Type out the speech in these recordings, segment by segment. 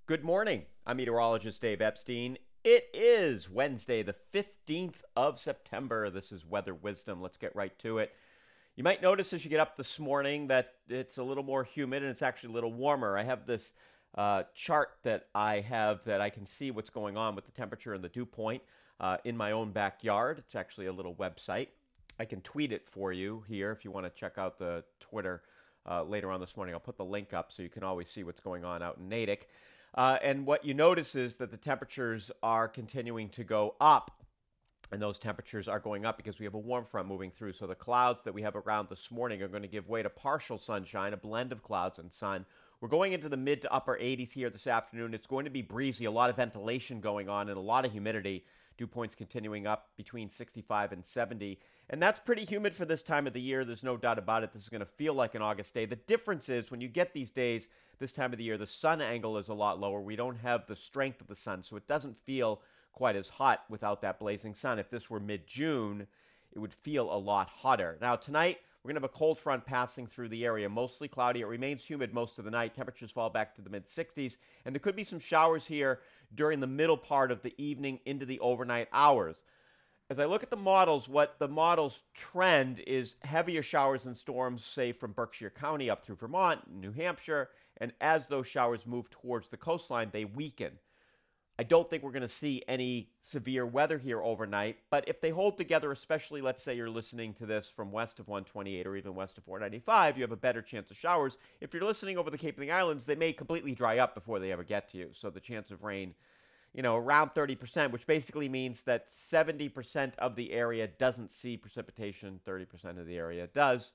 Good morning. I'm meteorologist Dave Epstein. It is Wednesday, the 15th of September. This is Weather Wisdom. Let's get right to it. You might notice as you get up this morning that it's a little more humid and it's actually a little warmer. I have this chart that I have that I can see what's going on with the temperature and the dew point in my own backyard. It's actually a little website. I can tweet it for you here if you want to check out the Twitter later on this morning. I'll put the link up so you can always see what's going on out in Natick. And what you notice is that the temperatures are continuing to go up. And those temperatures are going up because we have a warm front moving through. So the clouds that we have around this morning are going to give way to partial sunshine, a blend of clouds and sun. We're going into the mid to upper 80s here this afternoon. It's going to be breezy, a lot of ventilation going on, and a lot of humidity. Dew points continuing up between 65 and 70. And that's pretty humid for this time of the year. There's no doubt about it. This is going to feel like an August day. The difference is when you get these days, this time of the year, the sun angle is a lot lower. We don't have the strength of the sun, so it doesn't feel quite as hot without that blazing sun. If this were mid-June, it would feel a lot hotter. Now, tonight, we're going to have a cold front passing through the area, mostly cloudy. It remains humid most of the night. Temperatures fall back to the mid-60s, and there could be some showers here during the middle part of the evening into the overnight hours. As I look at the models, what the models trend is heavier showers and storms, say, from Berkshire County up through Vermont, New Hampshire, and as those showers move towards the coastline, they weaken. I don't think we're going to see any severe weather here overnight, but if they hold together, especially let's say you're listening to this from west of 128 or even west of 495, you have a better chance of showers. If you're listening over the Cape and the Islands, they may completely dry up before they ever get to you. So the chance of rain, around 30%, which basically means that 70% of the area doesn't see precipitation, 30% of the area does.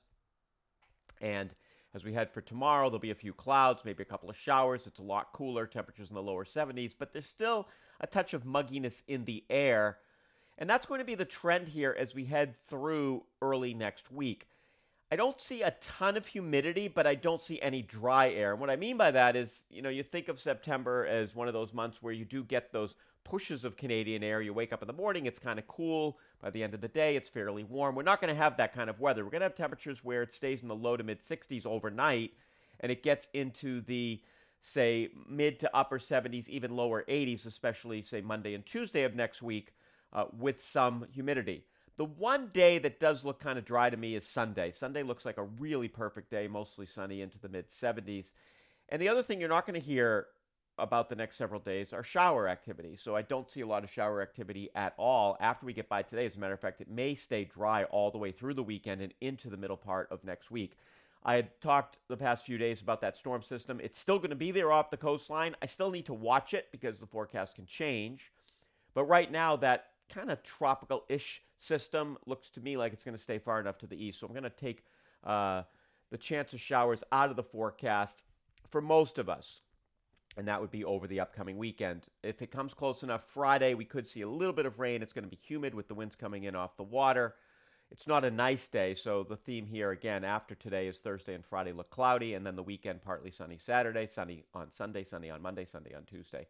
And as we head for tomorrow, there'll be a few clouds, maybe a couple of showers. It's a lot cooler, temperatures in the lower 70s, but there's still a touch of mugginess in the air. And that's going to be the trend here as we head through early next week. I don't see a ton of humidity, but I don't see any dry air. And what I mean by that is, you think of September as one of those months where you do get those pushes of Canadian air. You wake up in the morning, it's kind of cool. By the end of the day, it's fairly warm. We're not going to have that kind of weather. We're going to have temperatures where it stays in the low to mid 60s overnight, and it gets into the, say, mid to upper 70s, even lower 80s, especially, say, Monday and Tuesday of next week, with some humidity. The one day that does look kind of dry to me is Sunday. Sunday looks like a really perfect day, mostly sunny into the mid 70s. And the other thing you're not going to hear about the next several days are shower activity. So I don't see a lot of shower activity at all after we get by today. As a matter of fact, it may stay dry all the way through the weekend and into the middle part of next week. I had talked the past few days about that storm system. It's still going to be there off the coastline. I still need to watch it because the forecast can change. But right now, that kind of tropical-ish system looks to me like it's going to stay far enough to the east. So I'm going to take the chance of showers out of the forecast for most of us. And that would be over the upcoming weekend. If it comes close enough Friday, we could see a little bit of rain. It's going to be humid with the winds coming in off the water. It's not a nice day, so the theme here, again, after today is Thursday and Friday look cloudy, and then the weekend partly sunny Saturday, sunny on Sunday, sunny on Monday, Sunday on Tuesday.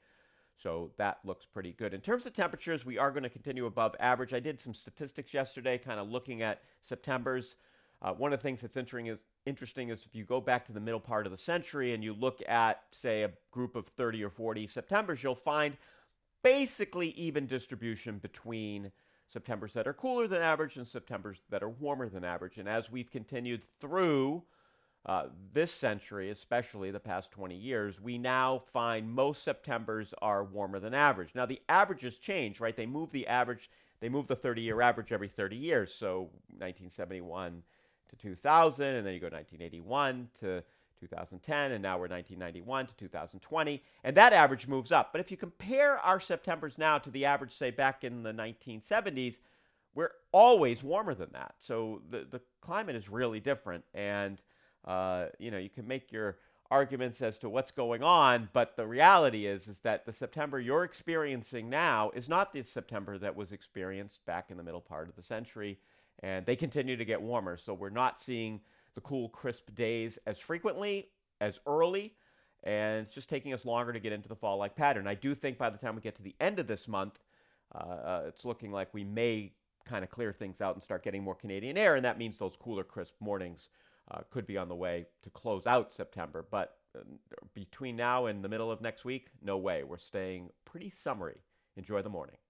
So that looks pretty good. In terms of temperatures, we are going to continue above average. I did some statistics yesterday, kind of looking at September's. One of the things that's interesting is if you go back to the middle part of the century and you look at, say, a group of 30 or 40 Septembers, you'll find basically even distribution between Septembers that are cooler than average and Septembers that are warmer than average. And as we've continued through this century, especially the past 20 years, we now find most Septembers are warmer than average. Now, the averages change, right? They move the 30-year average every 30 years. So 1971 to 2000, and then you go 1981 to 2010, and now we're 1991 to 2020, and that average moves up. But if you compare our Septembers now to the average, say, back in the 1970s, we're always warmer than that. So the climate is really different, and you can make your arguments as to what's going on, but the reality is that the September you're experiencing now is not the September that was experienced back in the middle part of the century. And they continue to get warmer, so we're not seeing the cool, crisp days as frequently, as early, and it's just taking us longer to get into the fall-like pattern. I do think by the time we get to the end of this month, it's looking like we may kind of clear things out and start getting more Canadian air, and that means those cooler, crisp mornings could be on the way to close out September. But between now and the middle of next week, no way. We're staying pretty summery. Enjoy the morning.